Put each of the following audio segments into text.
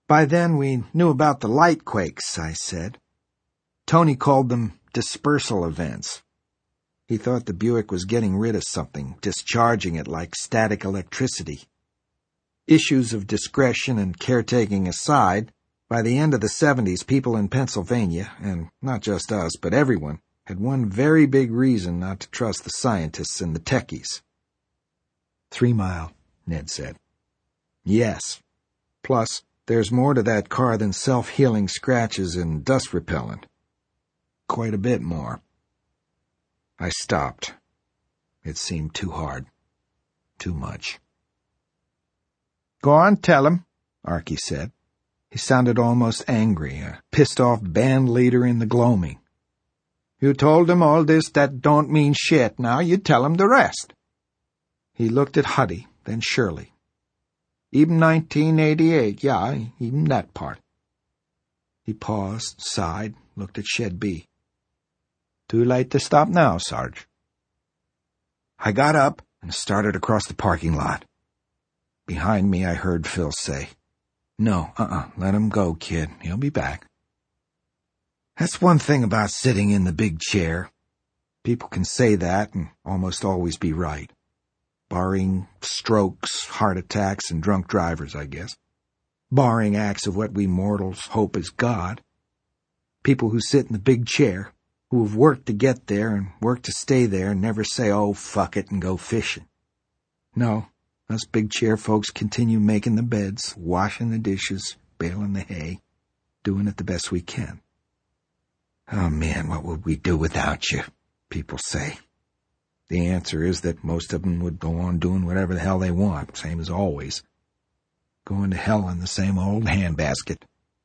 By then we knew about the light quakes, I said. Tony called them dispersal events. He thought the Buick was getting rid of something, discharging it like static electricity. Issues of discretion and caretaking aside, by the end of the 70s, people in Pennsylvania, and not just us, but everyone, had one very big reason not to trust the scientists and the techies. 3 Mile, Ned said. Yes. Plus, there's more to that car than self-healing scratches and dust repellent. Quite a bit more. I stopped. It seemed too hard. Too much. Go on, tell him, Archie said. He sounded almost angry, a pissed-off band leader in the gloaming. You told him all this that don't mean shit. Now you tell him the rest. He looked at Huddy, then Shirley. Even 1988, yeah, even that part. He paused, sighed, looked at Shed B. Too late to stop now, Sarge. I got up and started across the parking lot. Behind me I heard Phil say, No, let him go, kid. He'll be back. That's one thing about sitting in the big chair. People can say that and almost always be right. Barring strokes, heart attacks, and drunk drivers, I guess. Barring acts of what we mortals hope is God. People who sit in the big chair, who have worked to get there and worked to stay there, and never say, oh, fuck it, and go fishing. No, us big chair folks continue making the beds, washing the dishes, baling the hay, doing it the best we can. Oh, man, what would we do without you, people say. The answer is that most of them would go on doing whatever the hell they want, same as always. Going to hell in the same old handbasket.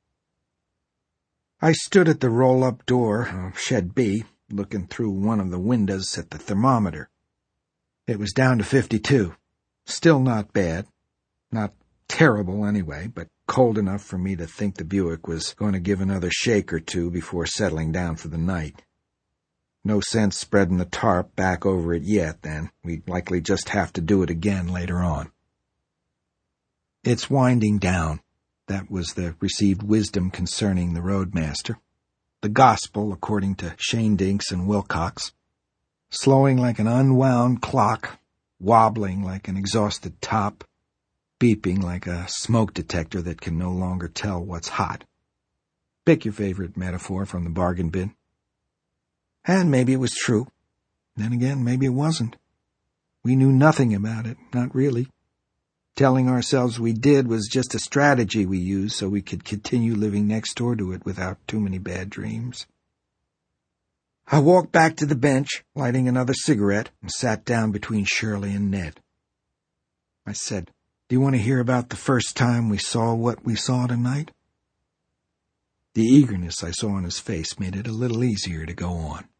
I stood at the roll-up door of Shed B, looking through one of the windows at the thermometer. It was down to 52. Still not bad. Not terrible anyway, but cold enough for me to think the Buick was going to give another shake or two before settling down for the night. No sense spreading the tarp back over it yet, then. We'd likely just have to do it again later on. It's winding down. That was the received wisdom concerning the Roadmaster. The gospel, according to Shane Dinks and Wilcox. Slowing like an unwound clock, wobbling like an exhausted top, beeping like a smoke detector that can no longer tell what's hot. Pick your favorite metaphor from the bargain bin. And maybe it was true. Then again, maybe it wasn't. We knew nothing about it, not really. Telling ourselves we did was just a strategy we used so we could continue living next door to it without too many bad dreams. I walked back to the bench, lighting another cigarette, and sat down between Shirley and Ned. I said, Do you want to hear about the first time we saw what we saw tonight? The eagerness I saw on his face made it a little easier to go on.